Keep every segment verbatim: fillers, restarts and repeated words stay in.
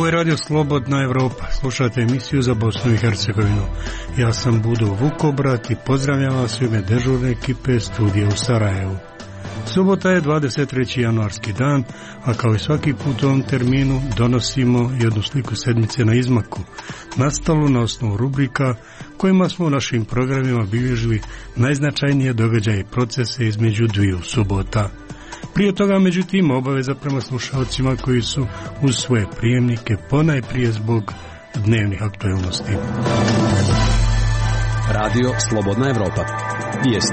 je Radio Slobodna Evropa. Slušate emisiju za Bosnu i Hercegovinu. Ja sam Budo Vukobrat i pozdravljam vas u ime dežurne ekipe studija u Sarajevu. Subota je dvadeset treći januarski dan, a kao i svaki put u ovom terminu donosimo jednu sliku sedmice na izmaku, nastalu na osnovu rubrika kojima smo u našim programima bilježili najznačajnije događaje i procese između dviju subota. Prije toga, međutim, obaveza prema slušalcima koji su uz svoje prijemnike ponajprije zbog dnevnih aktualnosti. Radio Slobodna Evropa. Vijesti.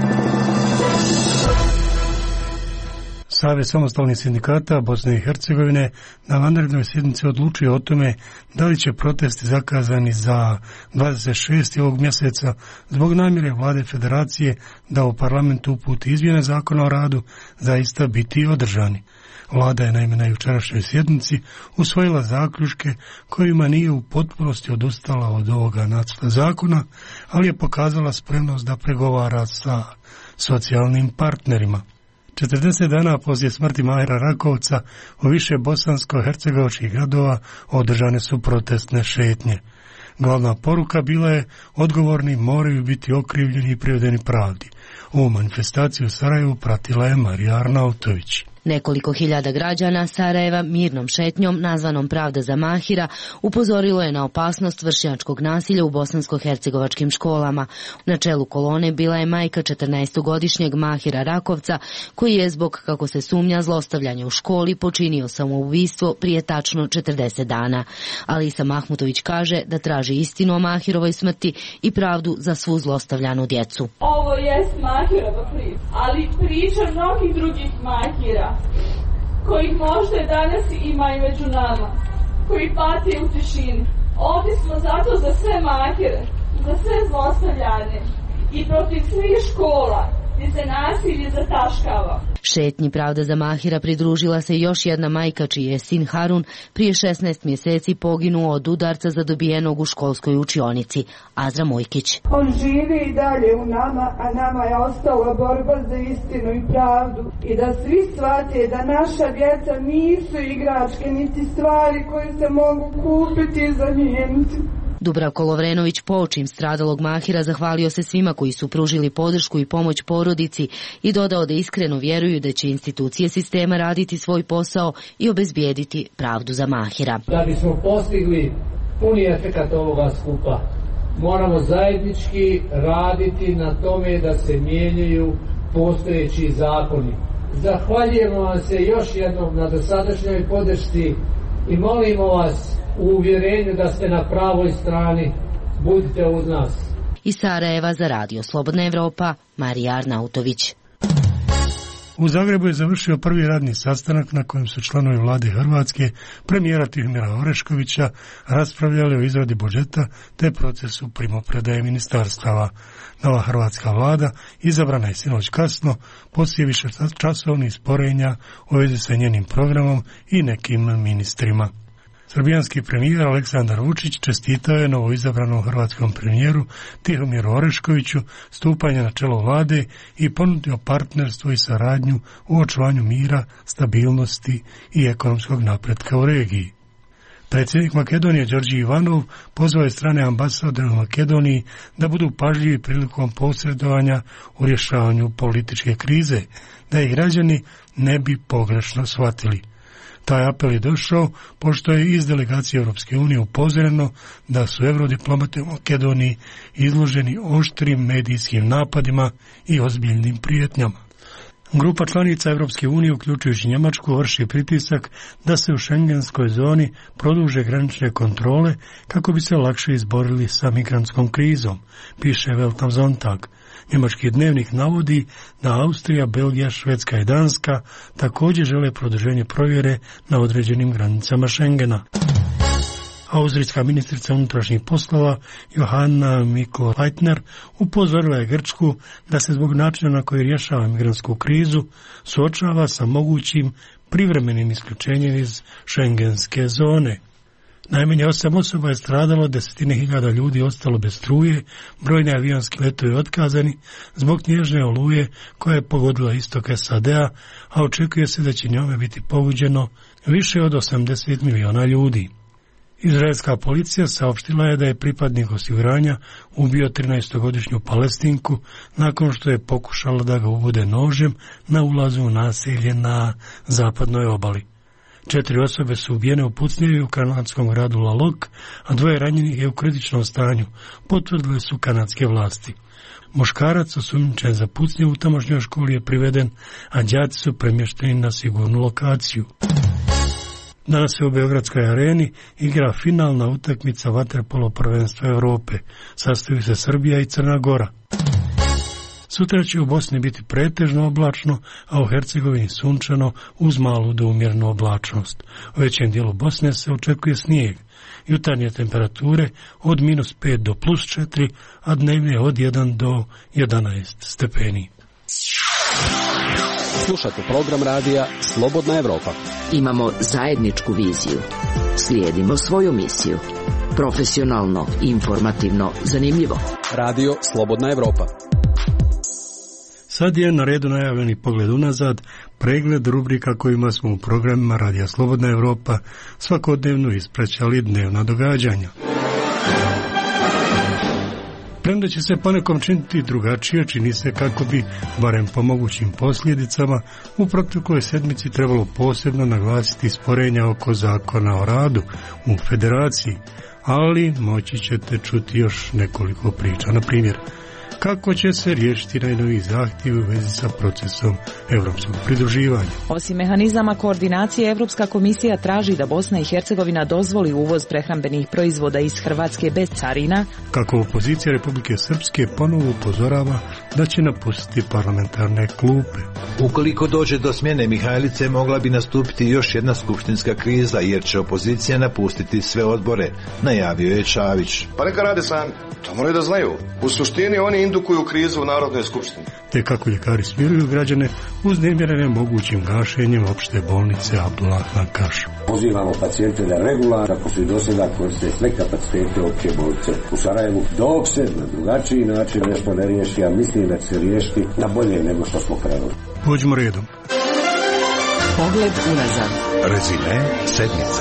Savez samostalnih sindikata Bosne i Hercegovine na vanrednoj sjednici odlučio o tome da li će protesti zakazani za dvadeset šestog ovog mjeseca zbog namjere vlade federacije da u parlamentu uputi izmjene zakona o radu zaista biti održani. Vlada je naime na jučerašnjoj sjednici usvojila zaključke kojima nije u potpunosti odustala od ovoga nacrta zakona, ali je pokazala spremnost da pregovara sa socijalnim partnerima. četrdeset dana poslije smrti Mahira Rakovca u više bosansko-hercegovačkih gradova održane su protestne šetnje. Glavna poruka bila je: odgovorni moraju biti okrivljeni i privedeni pravdi. Ovu manifestaciju u Sarajevu pratila je Marija Arnautović. Nekoliko hiljada građana Sarajeva mirnom šetnjom nazvanom Pravda za Mahira upozorilo je na opasnost vršnjačkog nasilja u bosansko-hercegovačkim školama. Na čelu kolone bila je majka četrnaestogodišnjeg Mahira Rakovca, koji je zbog, kako se sumnja, zlostavljanja u školi počinio samoubistvo prije tačno četrdeset dana. Alisa Mahmutović kaže da traži istinu o Mahirovoj smrti i pravdu za svu zlostavljanu djecu. Ovo jest Mahirova priča, ali priča mnogih drugih Mahira, kojih možda danas ima i među nama, koji pati u tišini. Ovdje smo zato za sve Mahire, za sve zlostavljane i protiv svih škola gdje se nasilje zataškava. Šetnji Pravda za Mahira pridružila se još jedna majka čiji je sin Harun prije šesnaest mjeseci poginuo od udarca zadobijenog u školskoj učionici. Azra Mojkić. On živi i dalje u nama, a nama je ostala borba za istinu i pravdu. I da svi shvate da naša djeca nisu igračke niti stvari koje se mogu kupiti i zamijeniti. Dubravko Lovrenović, poočim stradalog Mahira, zahvalio se svima koji su pružili podršku i pomoć porodici i dodao da iskreno vjeruju da će institucije sistema raditi svoj posao i obezbijediti pravdu za Mahira. Da bismo postigli puni efekat ovoga skupa, moramo zajednički raditi na tome da se mijenjaju postojeći zakoni. Zahvaljujemo vam se još jednom na dosadašnjoj podršci i molimo vas u uvjerenju da ste na pravoj strani, budite uz nas. Iz Sarajeva za Radio Slobodna Evropa, Marija Arnautović. U Zagrebu je završio prvi radni sastanak na kojem su članovi vlade Hrvatske, premijera Tihomira Oreškovića, raspravljali o izradi budžeta te procesu primopredaje ministarstava. Nova hrvatska vlada izabrana je sinoć kasno, poslije više časovnih sporenja u vezi sa njenim programom i nekim ministrima. Srbijanski premijer Aleksandar Vučić čestitao je novoizabranom hrvatskom premijeru Tihomiru Oreškoviću stupanje na čelo vlade i ponudio partnerstvo i saradnju u očuvanju mira, stabilnosti i ekonomskog napretka u regiji. Predsjednik Makedonije Đorđe Ivanov pozvao je strane ambasadore u Makedoniji da budu pažljivi prilikom posredovanja u rješavanju političke krize, da ih građani ne bi pogrešno shvatili. Taj apel je došao pošto je iz delegacije Europske unije upozoreno da su eurodiplomati u Makedoniji izloženi oštrim medijskim napadima i ozbiljnim prijetnjama. Grupa članica Europske unije, uključujući Njemačku, vrši pritisak da se u šengenskoj zoni produže granične kontrole kako bi se lakše izborili sa migrantskom krizom, piše Welt am Sonntag. Njemački dnevnik navodi da Austrija, Belgija, Švedska i Danska također žele produženje provjere na određenim granicama Schengena. Austrijska ministrica unutrašnjih poslova Johanna Mikl-Leitner upozorila je Grčku da se zbog načina na koji rješava migrantsku krizu suočava sa mogućim privremenim isključenjem iz šengenske zone. Najmanje osam osoba je stradalo, desetine hiljada ljudi ostalo bez struje, brojni avionski letovi otkazani zbog snježne oluje koja je pogodila istok S A D-a, a očekuje se da će njome biti pogođeno više od osamdeset miliona ljudi. Izraelska policija saopštila je da je pripadnik osiguranja ubio trinaestogodišnju Palestinku nakon što je pokušala da ga ubode nožem na ulazu u naselje na zapadnoj obali. Četiri osobe su ubijene u pucnjevi u kanadskom gradu Lalok, a dvoje ranjenih je u kritičnom stanju, potvrdile su kanadske vlasti. Muškarac osumnjičen za pucnje u tamošnjoj školi je priveden, a đaci su premješteni na sigurnu lokaciju. Danas se u Beogradskoj areni igra finalna utakmica vaterpolo prvenstva Europe. Sastaju se Srbija i Crna Gora. Sutra će u Bosni biti pretežno oblačno, a u Hercegovini sunčano uz malu do umjerenu oblačnost. U većem dijelu Bosne se očekuje snijeg. Jutarnje temperature od minus pet do plus četiri, a dnevne od jedan do jedanaest stepeni. Slušate program radija Slobodna Evropa. Imamo zajedničku viziju. Slijedimo svoju misiju. Profesionalno, informativno, zanimljivo. Radio Slobodna Evropa. Sad je na redu najavljeni pogled unazad, pregled rubrika kojima smo u programima Radija Slobodna Evropa svakodnevno ispraćali dnevna događanja. Premda će se ponekom činiti drugačije, čini se kako bi, barem po mogućim posljedicama, u protekloj sedmici trebalo posebno naglasiti sporenja oko zakona o radu u federaciji, ali moći ćete čuti još nekoliko priča. Na primjer, kako će se riješiti najnoviji zahtjevi u vezi sa procesom evropskog pridruživanja. Osim mehanizama koordinacije, Evropska komisija traži da Bosna i Hercegovina dozvoli uvoz prehrambenih proizvoda iz Hrvatske bez carina. Kako opozicija Republike Srpske ponovo upozorava da će napustiti parlamentarne klupe. Ukoliko dođe do smjene Mihajlice, mogla bi nastupiti još jedna skupštinska kriza, jer će opozicija napustiti sve odbore, najavio je Čavić. Pa neka rade sami, to moraju da znaju. U suštini oni indukuju krizu u Narodnoj skupštini. Te kako ljekari smiruju građane uznemirene mogućim gašenjem opšte bolnice Abdullah Nakaš. Pozivamo pacijente da regularno, kako su i do sada, koriste sve kapacitete opće bolnice u Sarajevu, dok se na drugačiji način nešto ne riješi, a mislim da će se riješiti na bolje nego što smo krenuli. Pođimo redom. Pogled unazad. Rezime sedmice.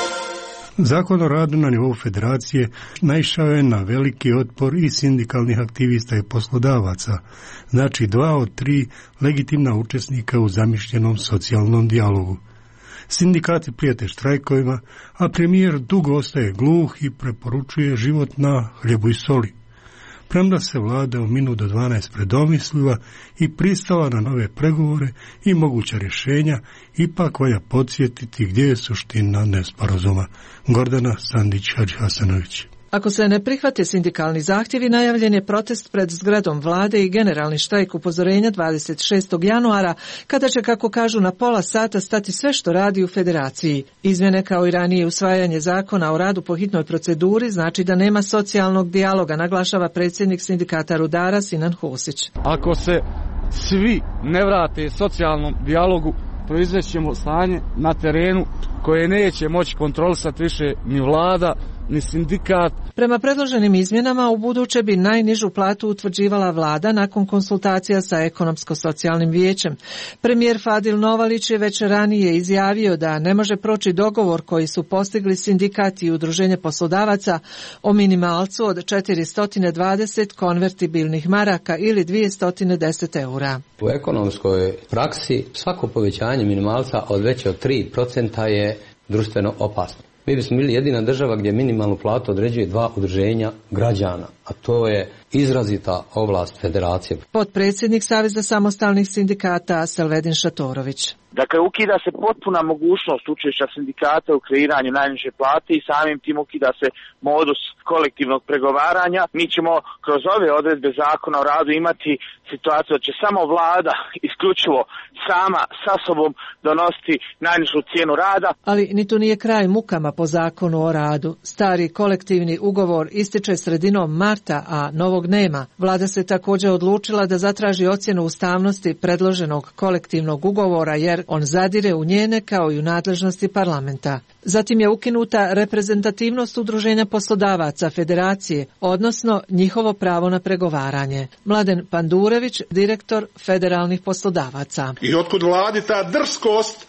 Zakon o radu na nivou federacije naišao je na veliki otpor i sindikalnih aktivista i poslodavaca, znači dva od tri legitimna učesnika u zamišljenom socijalnom dijalogu. Sindikati prijete štrajkovima, a premijer dugo ostaje gluh i preporučuje život na hljebu i soli. Premda se vlada u minut do dvanaest predomislila i pristala na nove pregovore i moguća rješenja, ipak valja podsjetiti gdje je suština nesporazuma. Gordana Sandić-Hadžihasanović. Ako se ne prihvate sindikalni zahtjevi, najavljen je protest pred zgradom vlade i generalni štrajk upozorenja dvadeset šestog januara, kada će, kako kažu, na pola sata stati sve što radi u federaciji. Izmjene kao i ranije usvajanje zakona o radu po hitnoj proceduri znači da nema socijalnog dijaloga, naglašava predsjednik sindikata rudara Sinan Husić. Ako se svi ne vrate socijalnom dijalogu, proizvećemo stanje na terenu koje neće moći kontrolisati više ni vlada, ni sindikat. Prema predloženim izmjenama, u buduće bi najnižu platu utvrđivala vlada nakon konsultacija sa ekonomsko-socijalnim vijećem. Premijer Fadil Novalić je već ranije izjavio da ne može proći dogovor koji su postigli sindikat i udruženje poslodavaca o minimalcu od četiristo dvadeset konvertibilnih maraka ili dvjesto deset eura. U ekonomskoj praksi svako povećanje minimalca od veće od tri procenta je društveno opasno. Mi bismo bili jedina država gdje minimalnu platu određuje dva udruženja građana, a to je izrazita ovlast federacije. Potpredsjednik Saveza samostalnih sindikata Selvedin Šatorović. Dakle, ukida se potpuna mogućnost učešća sindikata u kreiranju najniže plate i samim tim ukida se modus kolektivnog pregovaranja. Mi ćemo kroz ove odredbe zakona o radu imati situaciju da će samo vlada isključivo sama sa sobom donositi najnižu cijenu rada. Ali ni tu nije kraj mukama po zakonu o radu. Stari kolektivni ugovor ističe sredinom marta, a novog nema. Vlada se također odlučila da zatraži ocjenu ustavnosti predloženog kolektivnog ugovora jer on zadire u njene kao i u nadležnosti parlamenta. Zatim je ukinuta reprezentativnost udruženja poslodavaca federacije, odnosno njihovo pravo na pregovaranje. Mladen Pandurević, direktor federalnih poslodavaca. I otkud vladi ta drskost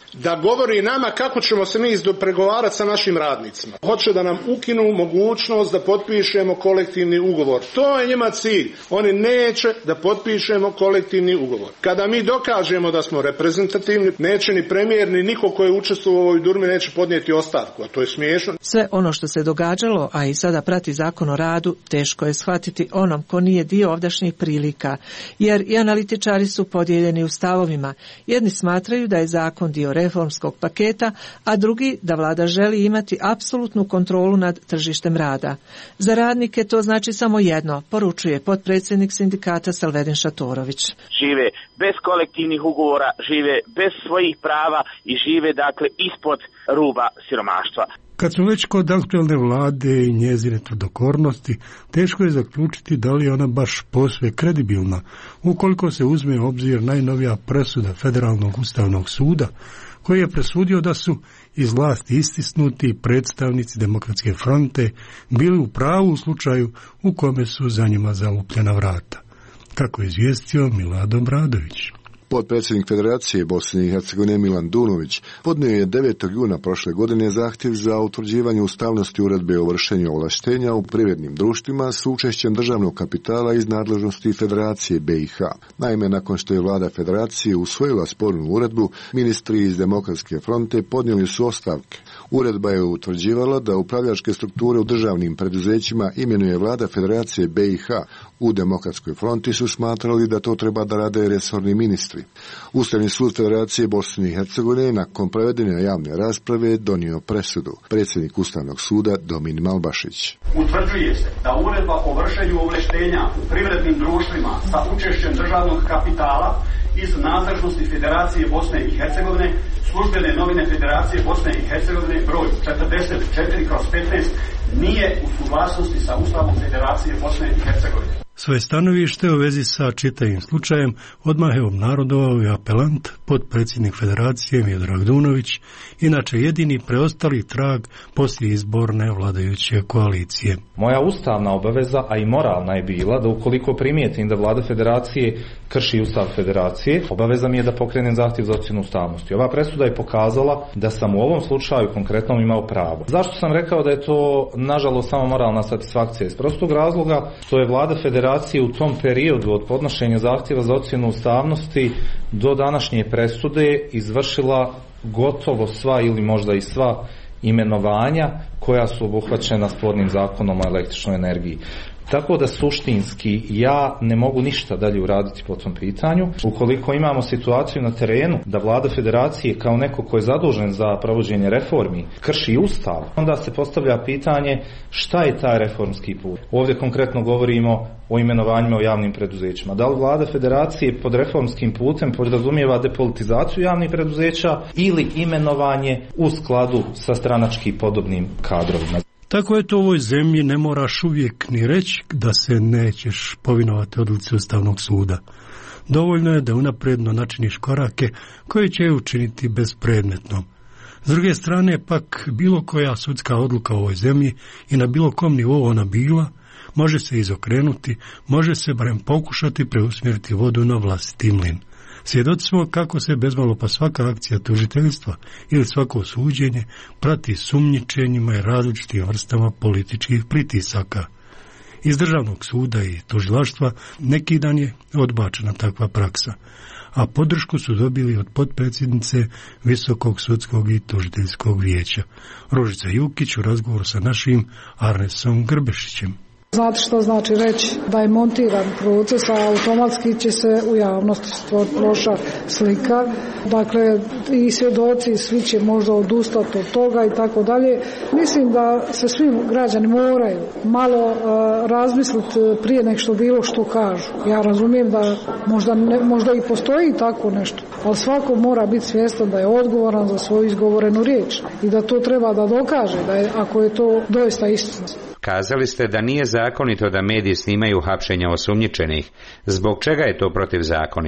da govori nama kako ćemo se mi izdopregovarati sa našim radnicima. Hoće da nam ukinu mogućnost da potpišemo kolektivni ugovor. To je njima cilj. Oni neće da potpišemo kolektivni ugovor. Kada mi dokažemo da smo reprezentativni, neće ni premijer ni niko ko je učestvovao u ovoj durmi neće podnijeti ostavku, a to je smiješno. Sve ono što se događalo, a i sada prati Zakon o radu, teško je shvatiti onom ko nije dio ovdašnjih prilika, jer i analitičari su podijeljeni u stavovima. Jedni smatraju da je zakon dio reformskog paketa, a drugi da vlada želi imati apsolutnu kontrolu nad tržištem rada. Za radnike to znači samo jedno, poručuje potpredsjednik sindikata Salvedin Šatorović. Žive bez kolektivnih ugovora, žive bez svojih prava i žive dakle ispod ruba siromaštva. Kad smo već kod aktualne vlade i njezine tvrdokornosti, teško je zaključiti da li je ona baš posve kredibilna, ukoliko se uzme u obzir najnovija presuda Federalnog ustavnog suda, koji je presudio da su iz vlasti istisnuti predstavnici Demokratske fronte bili u pravu u slučaju u kome su za njima zalupljena vrata, kako je izvijestio Milad Obradović. Potpredsjednik Federacije Bosne i Hercegovine Milan Dunović podnio je devetog juna prošle godine zahtjev za utvrđivanje ustavnosti uredbe o vršenju ovlaštenja u privrednim društvima s učešćem državnog kapitala iz nadležnosti Federacije B i H. Naime, nakon što je vlada Federacije usvojila spornu uredbu, ministri iz Demokratske fronte podnijeli su ostavke. Uredba je utvrđivala da upravljačke strukture u državnim preduzećima imenuje vlada Federacije B i H. U Demokratskoj fronti su smatrali da to treba da rade resorni ministri. Ustavni sud Federacije Bosne i Hercegovine nakon provedene javne rasprave donio presudu. Predsjednik Ustavnog suda Domin Malbašić. Utvrđuje se da uredba o vršenju ovlaštenja u privrednim društvima sa učešćem državnog kapitala iz nadležnosti Federacije Bosne i Hercegovine, službene novine Federacije Bosne i Hercegovine broj četrdeset četiri kroz petnaest nije u suglasnosti sa Ustavom Federacije Bosne i Hercegovine. Svoje stanovište u vezi sa čitavim slučajem odmah je obnarodovao i apelant, potpredsjednik Federacije Miodrag Dunović, inače jedini preostali trag poslije izborne vladajuće koalicije. Moja ustavna obaveza, a i moralna je bila da ukoliko primijetim da vlada Federacije krši Ustav Federacije, obaveza mi je da pokrenem zahtjev za ocjenu ustavnosti. Ova presuda je pokazala da sam u ovom slučaju konkretno imao pravo. Zašto sam rekao da je to nažalost samo moralna satisfakcija? Iz prostog razloga što je vlada Federacije u tom periodu od podnošenja zahtjeva za ocjenu ustavnosti do današnje presude izvršila gotovo sva ili možda i sva imenovanja koja su obuhvaćena spornim zakonom o električnoj energiji. Tako da suštinski ja ne mogu ništa dalje uraditi po tom pitanju. Ukoliko imamo situaciju na terenu da vlada Federacije kao neko ko je zadužen za provođenje reformi krši Ustav, onda se postavlja pitanje šta je taj reformski put. Ovdje konkretno govorimo o imenovanjima u javnim preduzećima. Da li vlada Federacije pod reformskim putem podrazumijeva depolitizaciju javnih preduzeća ili imenovanje u skladu sa stranački podobnim kadrovima? Tako je to u ovoj zemlji, ne moraš uvijek ni reći da se nećeš povinovati odluci Ustavnog suda. Dovoljno je da unapredno načiniš korake koje će je učiniti bezpredmetnom. S druge strane pak bilo koja sudska odluka u ovoj zemlji i na bilo kom nivou ona bila, može se izokrenuti, može se barem pokušati preusmjeriti vodu na vlastiti mlin. Svjedoci smo kako se bezmalo pa svaka akcija tužiteljstva ili svako suđenje prati sumnjičenjima i različitim vrstama političkih pritisaka. Iz Državnog suda i tužilaštva neki dan je odbačena takva praksa, a podršku su dobili od potpredsjednice Visokog sudskog i tužiteljskog vijeća. Ružica Jukić u razgovoru sa našim Arnesom Grbešićem. Znate što znači reći da je montiran proces, a automatski će se u javnosti stvoriti loša slika. Dakle, i svjedoci, svi će možda odustati od toga i tako dalje. Mislim da se svi građani moraju malo uh, razmisliti prije nek što bilo što kažu. Ja razumijem da možda, ne, možda i postoji tako nešto, ali svako mora biti svjestan da je odgovoran za svoju izgovorenu riječ i da to treba da dokaže, da je, ako je to doista istina. Kazali ste da nije zakonito da mediji snimaju hapšenja osumnjičenih. Zbog čega je to protivzakonito?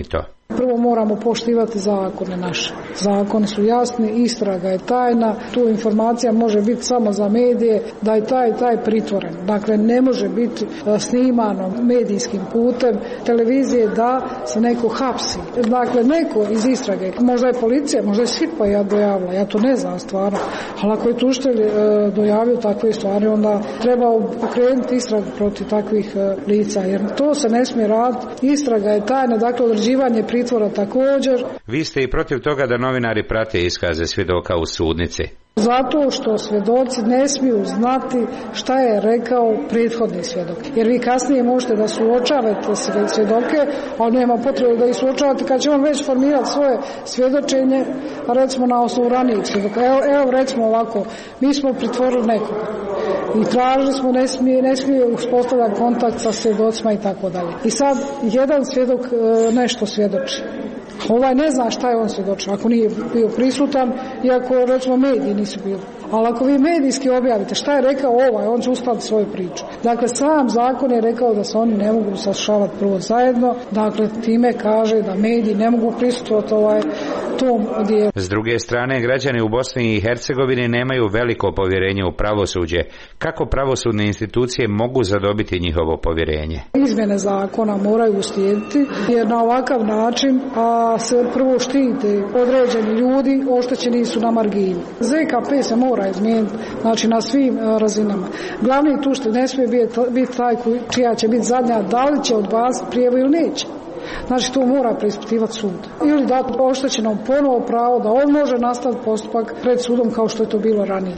Prvo moramo poštivati zakone naše. Zakoni su jasni, istraga je tajna, tu informacija može biti samo za medije da je taj taj pritvoren. Dakle, ne može biti snimano medijskim putem televizije da se neko hapsi. Dakle, neko iz istrage, možda je policija, možda je SIPA ja dojavila, ja to ne znam stvarno, ali ako je tužitelj e, dojavio takve stvari, onda treba pokrenuti istragu protiv takvih e, lica, jer to se ne smije raditi. Istraga je tajna, dakle, određivanje pritvora također. Vi ste i protiv toga da novinari prate iskaze svjedoka u sudnici? Zato što svjedoci ne smiju znati šta je rekao prethodni svjedok. Jer vi kasnije možete da suočavate svjedoke, ali nema potrebe da ih suočavate kad će on već formirati svoje svjedočenje, recimo na osnovu ranijih svjedoka. Evo, evo recimo ovako, mi smo pritvorili nekoga i tražili smo, ne smije, ne smije uspostavljati kontakt sa svjedocima i tako dalje. I sad jedan svjedok nešto svjedoči. Ovaj ne zna šta je on svjedočio, ako nije bio prisutan, iako recimo mediji nisu bili. Ali ako vi medijski objavite šta je rekao ovaj, on će uskladiti svoju priču. Dakle, sam zakon je rekao da se oni ne mogu saslušavati prvo zajedno, dakle, time kaže da mediji ne mogu prisutovati ovaj tom dijelu. S druge strane, građani u Bosni i Hercegovini nemaju veliko povjerenje u pravosuđe. Kako pravosudne institucije mogu zadobiti njihovo povjerenje? Izmjene zakona moraju uslijediti, jer na ovakav način a, se prvo štite određeni ljudi, oštećeni su na margini. Z K P se mora izmijeniti, znači na svim a, razinama. Glavni tužitelj ne smije biti, biti taj čija će biti zadnja, da li će odbaciti prijavu ili neće. Znači, to mora preispitivati sud. Ili dati oštećenom ponovo pravo da on može nastaviti postupak pred sudom kao što je to bilo ranije.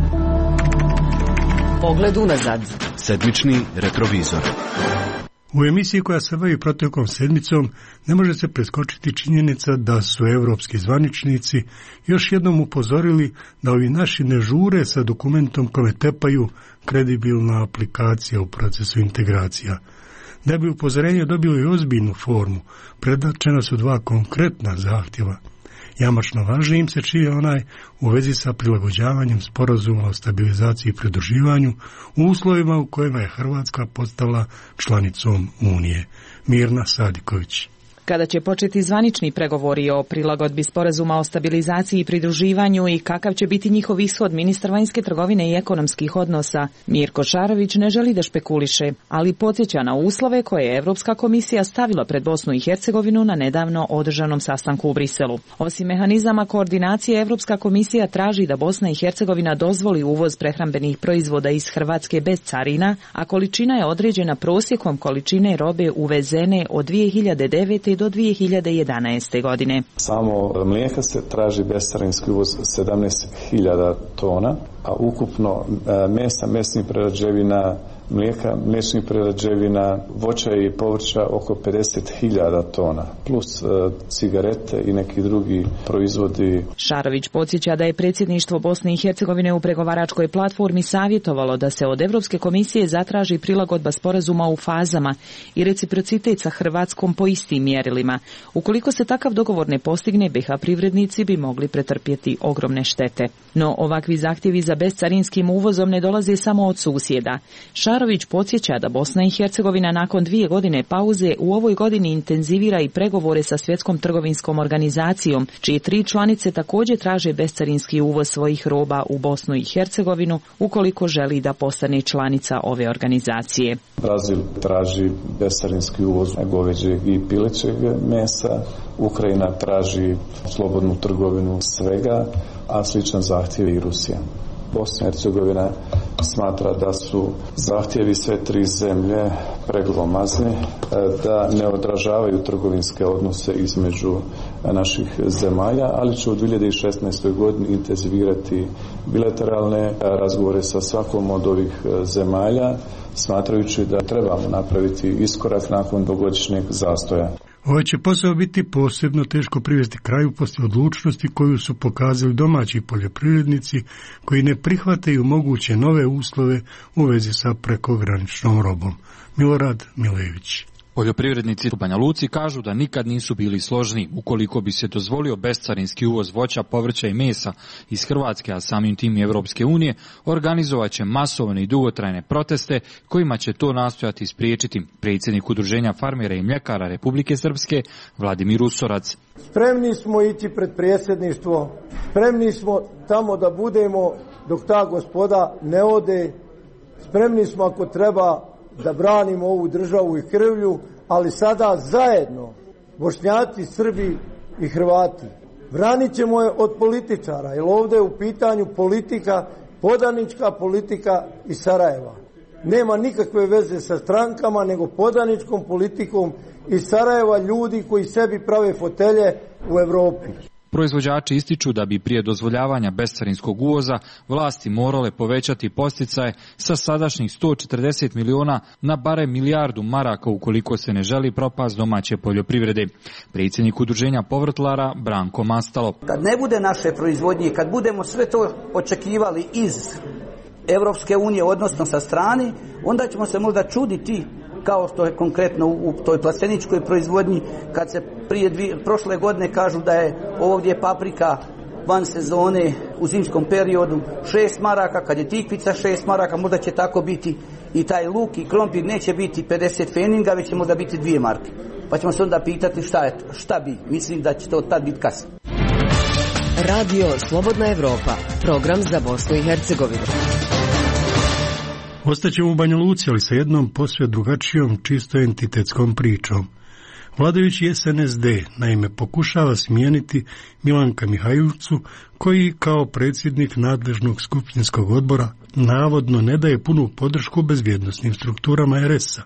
Pogled unazad. Sedmični retrovizor. U emisiji koja se bavi protekom sedmicom ne može se preskočiti činjenica da su evropski zvaničnici još jednom upozorili da ovi naši ne žure sa dokumentom kome tepaju kredibilna aplikacija u procesu integracija. Da bi upozorenje dobilo i ozbiljnu formu, predočena su dva konkretna zahtjeva. Jamačno važniji im se čini onaj u vezi sa prilagođavanjem sporazuma o stabilizaciji i pridruživanju u uslovima u kojima je Hrvatska postala članicom Unije. Mirna Sadiković. Kada će početi zvanični pregovori o prilagodbi sporazuma o stabilizaciji i pridruživanju i kakav će biti njihov ishod, ministar vanjske trgovine i ekonomskih odnosa Mirko Šarović ne želi da špekuliše, ali podsjeća na uslove koje je Europska komisija stavila pred Bosnu i Hercegovinu na nedavno održanom sastanku u Briselu. Osim mehanizama koordinacije, Europska komisija traži da Bosna i Hercegovina dozvoli uvoz prehrambenih proizvoda iz Hrvatske bez carina, a količina je određena prosjekom količine robe uvezene od dvije hiljade devete do dvije hiljade jedanaeste. godine. Samo mlijeka se traži bescarinski uvoz sedamnaest hiljada tona, a ukupno mesa, mesnih prerađevina, mlijeka, mliječnih prerađevina, voća i povrća oko pedeset hiljada tona, plus e, cigarete i neki drugi proizvodi. Šarović podsjeća da je predsjedništvo Bosne i Hercegovine u pregovaračkoj platformi savjetovalo da se od Europske komisije zatraži prilagodba sporazuma u fazama i reciprocitet sa Hrvatskom po istim mjerilima. Ukoliko se takav dogovor ne postigne, B iH privrednici bi mogli pretrpjeti ogromne štete. No, ovakvi zahtjevi za bescarinskim uvozom ne dolaze samo od susjeda. Šarović podsjeća da Bosna i Hercegovina nakon dvije godine pauze u ovoj godini intenzivira i pregovore sa Svjetskom trgovinskom organizacijom, čije tri članice također traže bescarinski uvoz svojih roba u Bosnu i Hercegovinu ukoliko želi da postane članica ove organizacije. Brazil traži bescarinski uvoz goveđeg i pilećeg mesa, Ukrajina traži slobodnu trgovinu svega, a sličan zahtjev i Rusija. Bosna i Hercegovina smatra da su zahtjevi sve tri zemlje preglomazni, da ne odražavaju trgovinske odnose između naših zemalja, ali će u dvije hiljade šesnaestoj. godini intenzivirati bilateralne razgovore sa svakom od ovih zemalja, smatrajući da trebamo napraviti iskorak nakon dvogodišnjeg zastoja. Ovaj će posao biti posebno teško privesti kraju poslije odlučnosti koju su pokazali domaći poljoprivrednici koji ne prihvataju moguće nove uslove u vezi sa prekograničnom robom. Milorad Milević. Poljoprivrednici u Banja Luci kažu da nikad nisu bili složni. Ukoliko bi se dozvolio bescarinski uvoz voća, povrća i mesa iz Hrvatske, a samim tim i Evropske unije, organizovat će masovne i dugotrajne proteste kojima će to nastojati spriječiti. Predsjednik Udruženja farmera i mljekara Republike Srpske Vladimir Usorac. Spremni smo ići pred predsjedništvo, spremni smo tamo da budemo dok ta gospoda ne ode, spremni smo ako treba da branimo ovu državu i krvlju, ali sada zajedno, Bošnjaci, Srbi i Hrvati. Branit ćemo je od političara, jer ovdje je u pitanju politika, podanička politika iz Sarajeva. Nema nikakve veze sa strankama, nego podaničkom politikom iz Sarajeva, ljudi koji sebi prave fotelje u Europi. Proizvođači ističu da bi prije dozvoljavanja bescarinskog uvoza vlasti morale povećati podsticaje sa sadašnjih sto četrdeset miliona na barem milijardu maraka ukoliko se ne želi propast domaće poljoprivrede. Predsjednik Udruženja povrtlara Branko Mastalo. Kad ne bude naše proizvodnje, kad budemo sve to očekivali iz Evropske unije, odnosno sa strane, onda ćemo se možda čuditi, kao što je konkretno u toj plasteničkoj proizvodnji, kad se prije dvije, prošle godine kažu da je ovdje paprika van sezone u zimskom periodu šest maraka, kad je tikvica šest maraka, možda će tako biti i taj luk i krompir, neće biti pedeset feninga, već će možda biti dvije marke. Pa ćemo se onda pitati šta, je, šta bi, mislim da će to tad biti kasno. Radio Slobodna Evropa, program za Bosnu i Hercegovinu. Ostaćemo u Banja Luci, ali sa jednom posve drugačijom, čisto entitetskom pričom. Vladajući S N S D naime pokušava smijeniti Milanka Mihajlicu, koji kao predsjednik nadležnog skupštinskog odbora navodno ne daje punu podršku bezbjednosnim strukturama R S-a.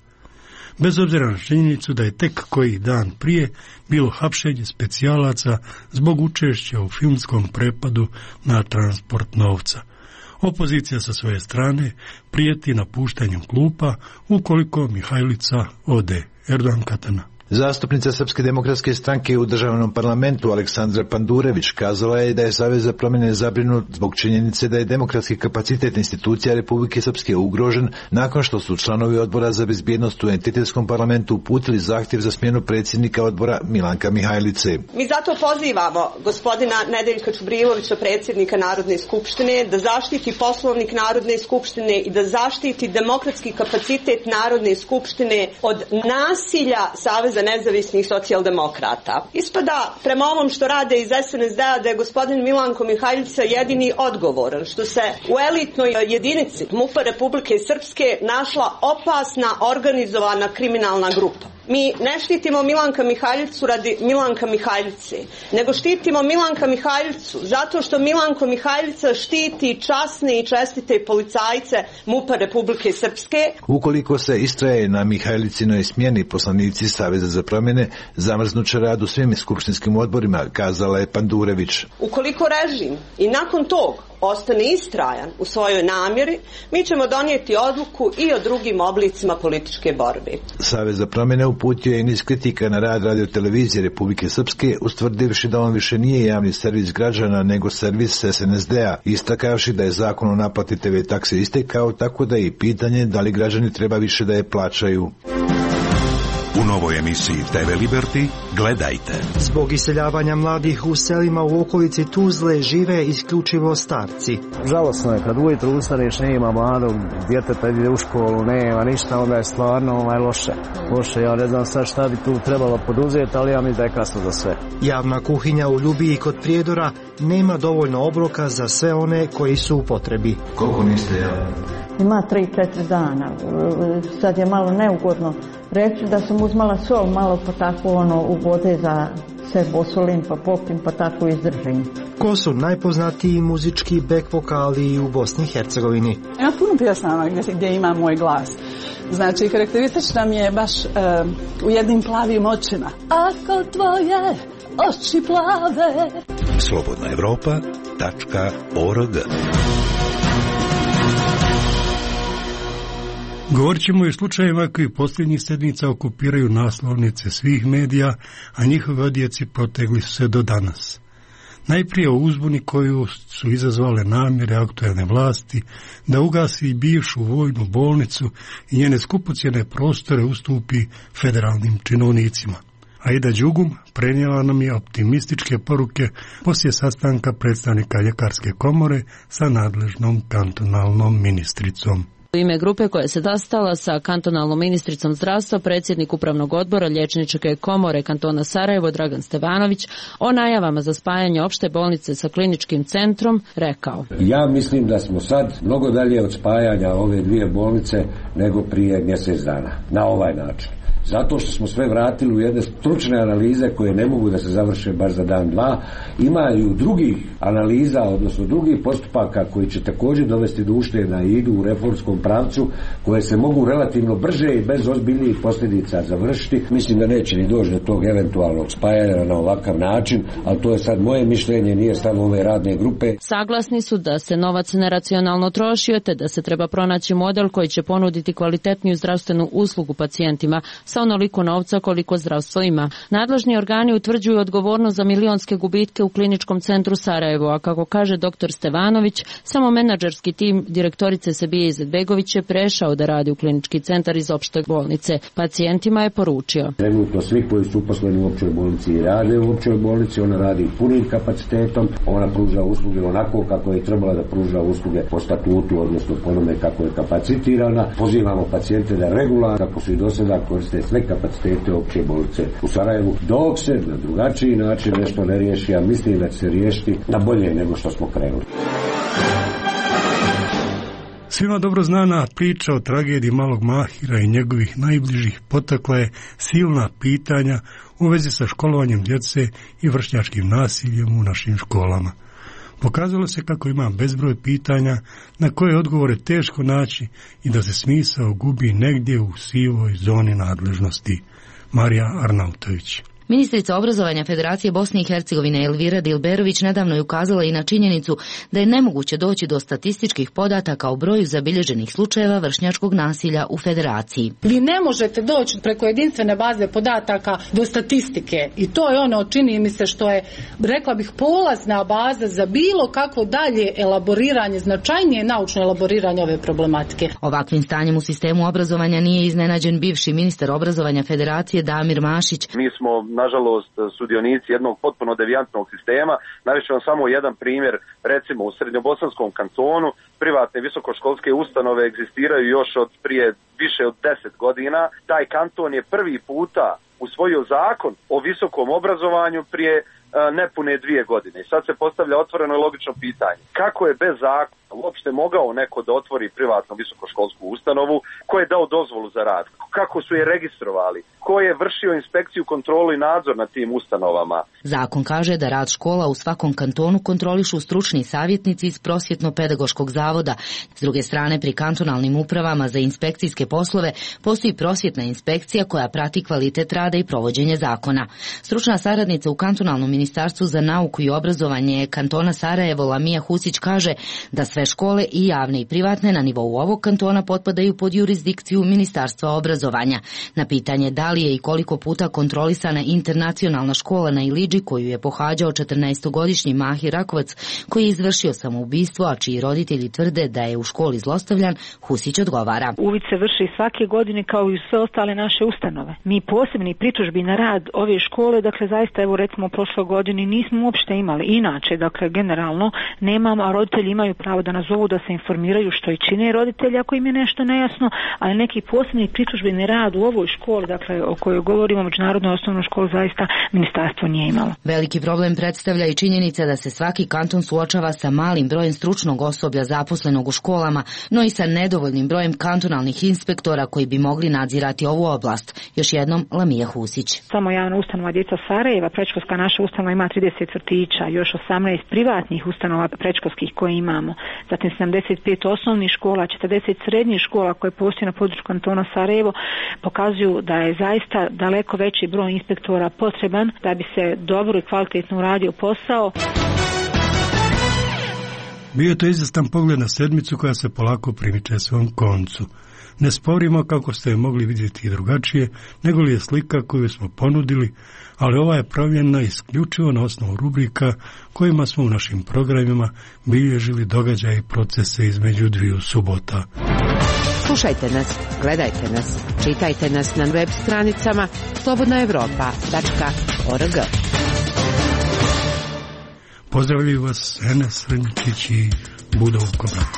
Bez obzira na činjenicu da je tek koji dan prije bilo hapšenje specijalaca zbog učešća u filmskom prepadu na transport novca. Opozicija sa svoje strane prijeti napuštanjem klupa ukoliko Mihajlica ode. Erdogan Katana. Zastupnica Srpske demokratske stranke u državnom parlamentu Aleksandra Pandurević kazala je da je Savez za promjene zabrinut zbog činjenice da je demokratski kapacitet institucija Republike Srpske ugrožen nakon što su članovi odbora za bezbjednost u entitetskom parlamentu uputili zahtjev za smjenu predsjednika odbora Milanka Mihajlice. Mi zato pozivamo gospodina Nedeljka Čubrilovića, predsjednika Narodne skupštine, da zaštiti poslovnik Narodne skupštine i da zaštiti demokratski kapacitet Narodne skupštine od nasilja Saveza nezavisnih socijaldemokrata. Ispada prema ovom što rade iz S N S D-a da je gospodin Milanko Mihajlica jedini odgovoran, što se u elitnoj jedinici M U P-a Republike Srpske našla opasna organizovana kriminalna grupa. Mi ne štitimo Milanka Mihajlicu radi Milanka Mihajlice, nego štitimo Milanka Mihajlicu zato što Milanko Mihajlica štiti časne i čestite policajce M U P-a Republike Srpske. Ukoliko se istraje na Mihajlicinoj smjeni, poslanici Saveza za promjene zamrznuće rad u svim skupštinskim odborima, kazala je Pandurević. Ukoliko režim i nakon tog ostane istrajan u svojoj namjeri, mi ćemo donijeti odluku i o drugim oblicima političke borbe. Savez za promjene uputio je niz kritika na rad radiotelevizije Republike Srpske, ustvrdivši da on više nije javni servis građana nego servis S N S D-a, istakavši da je zakon o naplati T V takse istekao, tako da je i pitanje da li građani treba više da je plaćaju. U novoj emisiji T V Liberty gledajte. Zbog iseljavanja mladih u selima u okolici Tuzle žive isključivo starci. Žalosno je kad ujutro ustaneš, nema mladog djeteta, ide u školu, nema ništa, onda je stvarno ovaj loše. Loše, ja ne znam sad šta bi tu trebalo poduzeti, ali ja mi da je kasno za sve. Javna kuhinja u Ljubiji kod Prijedora nema dovoljno obroka za sve one koji su u potrebi. Koliko niste javni? Ima tri, četiri dana. Sad je malo neugodno reći da sam uzmala sol malo pa tako ono u vode za se bosolim pa popim pa tako izdržim. Ko su najpoznatiji muzički back vokali u Bosni i Hercegovini? Ima puno pjesama gdje, gdje ima moj glas. Znači karakteristična mi je baš uh, u jednim plavim očima. Ako tvoje oči plave. Slobodna Evropa tačka org. Govorit ćemo i o slučajevima koji posljednjih sedmica okupiraju naslovnice svih medija, a njihovi odjeci protegli su se do danas. Najprije o uzbuni koju su izazvale namjere aktuelne vlasti da ugasi bivšu vojnu bolnicu i njene skupocjene prostore ustupi federalnim činovnicima. Aida Đugum prenijela nam je optimističke poruke poslije sastanka predstavnika ljekarske komore sa nadležnom kantonalnom ministricom. U ime grupe koja se sastala sa kantonalnom ministricom zdravstva, predsjednik upravnog odbora Liječničke komore kantona Sarajevo Dragan Stevanović o najavama za spajanje opšte bolnice sa kliničkim centrom rekao: Ja mislim da smo sad mnogo dalje od spajanja ove dvije bolnice nego prije mjesec dana na ovaj način. Zato što smo sve vratili u jedne stručne analize koje ne mogu da se završe baš za dan, dva. Ima i drugih analiza, odnosno drugih postupaka koji će također dovesti do ušteda i idu u reformskom pravcu, koje se mogu relativno brže i bez ozbiljnijih posljedica završiti. Mislim da neće ni doći do tog eventualnog spajanja na ovakav način, ali to je sad moje mišljenje, nije stav ove radne grupe. Saglasni su da se novac neracionalno trošio, te da se treba pronaći model koji će ponuditi kvalitetniju zdravstvenu uslugu pacijentima sa onoliko novca koliko zdravstvo ima. Nadležni organi utvrđuju odgovornost za milionske gubitke u kliničkom centru Sarajevo, a kako kaže doktor Stevanović, samo menadžerski tim direktorice Sebije Izetbegović je prešao da radi u klinički centar iz opšte bolnice. Pacijentima je poručio: Trenutno svi koji su uposleni u općoj bolnici i rade u općoj bolnici, ona radi punim kapacitetom, ona pruža usluge onako kako je trebala da pruža usluge po statutu, odnosno po onome kako je kapacitirana. Pozivamo pacijente da regularno, kako su i do sada, koriste sve kapacitete opće bolnice u Sarajevu, dok se na drugačiji način nešto ne riješi, a mislim da će se riješiti na bolje nego što smo krenuli. Svima dobro znana priča o tragediji malog Mahira i njegovih najbližih potakla je silna pitanja u vezi sa školovanjem djece i vršnjačkim nasiljem u našim školama. Pokazalo se kako ima bezbroj pitanja na koje odgovore teško naći i da se smisao gubi negdje u sivoj zoni nadležnosti. Marija Arnautović. Ministrica obrazovanja Federacije Bosne i Hercegovine Elvira Dilberović nedavno je ukazala i na činjenicu da je nemoguće doći do statističkih podataka o broju zabilježenih slučajeva vršnjačkog nasilja u Federaciji. Vi ne možete doći preko jedinstvene baze podataka do statistike i to je ono, čini mi se, što je, rekla bih, polazna baza za bilo kako dalje elaboriranje, značajnije naučno elaboriranje ove problematike. Ovakvim stanjem u sistemu obrazovanja nije iznenađen bivši ministar obrazovanja Federacije Damir Mašić. Mi smo nažalost sudioníci jednog potpuno devijantnog sistema. Navešću vam samo jedan primjer, recimo u Srednjobosanskom kantonu privatne visokoškolske ustanove egzistiraju još od prije više od deset godina. Taj kanton je prvi puta usvojio zakon o visokom obrazovanju prije nepune dvije godine. I sad se postavlja otvoreno i logično pitanje. Kako je bez zakona uopšte mogao neko da otvori privatnu visokoškolsku ustanovu? Ko je dao dozvolu za rad? Kako su je registrovali? Ko je vršio inspekciju, kontrolu i nadzor nad tim ustanovama? Zakon kaže da rad škola u svakom kantonu kontrolišu stručni savjetnici iz Prosvjetno-pedagoškog zavoda. S druge strane, pri kantonalnim upravama za inspekcijske poslove postoji prosvjetna inspekcija koja prati kvalitet rada i provođenje zakona. Stručna saradnica u kantonalnom ministarstvu za nauku i obrazovanje kantona Sarajevo Lamija Husić kaže da sve škole i javne i privatne na nivou ovog kantona potpadaju pod jurisdikciju Ministarstva obrazovanja. Na pitanje da li je i koliko puta kontrolisana internacionalna škola na Iliđi koju je pohađao četrnaestogodišnji Mahir Rakovac koji je izvršio samoubistvo, a čiji roditelji tvrde da je u školi zlostavljan, Husić odgovara: Uvid se vrši svake godine kao i sve ostale naše ustanove. Mi posebni pritužbi na rad ove škole, dakle zaista evo recimo u prošloj godini nismo uopšte imali. Inače, dakle generalno nemamo, a roditelji imaju pravo da nazovu da se informiraju što i čine roditelji ako im je nešto nejasno, ali neki posebni pritužbi na rad u ovoj školi, dakle o kojoj govorimo, međunarodnoj osnovnoj školi, zaista ministarstvo nije imalo. Veliki problem predstavlja i činjenica da se svaki kanton suočava sa malim brojem stručnog osoblja zaposlenog u školama, no i sa nedovoljnim brojem kantonalnih inspektora koji bi mogli nadzirati ovu oblast. Još jednom Lamija Husić. Samo javna ustanova Djeca Sarajeva, predškolska naša ustanova ima trideset vrtića, još osamnaest privatnih ustanova predškolskih koje imamo, zatim sedamdeset pet osnovnih škola, četrdeset srednjih škola koje postoje na području kantona Sarajevo, pokazuju da je zaista daleko veći broj inspektora potreban da bi se dobro i kvalitetno uradio posao. Bio je to izvestan pogled na sedmicu koja se polako primiče svom koncu. Ne sporimo kako ste je mogli vidjeti i drugačije, nego li je slika koju smo ponudili, ali ova je pravljena isključivo na osnovu rubrika kojima smo u našim programima bilježili događaje i procese između dviju subota. Slušajte nas, gledajte nas, čitajte nas na web stranicama slobodna evropa tačka org. Pozdravljaju vas Enes Srednjičić i Budov Kobrak.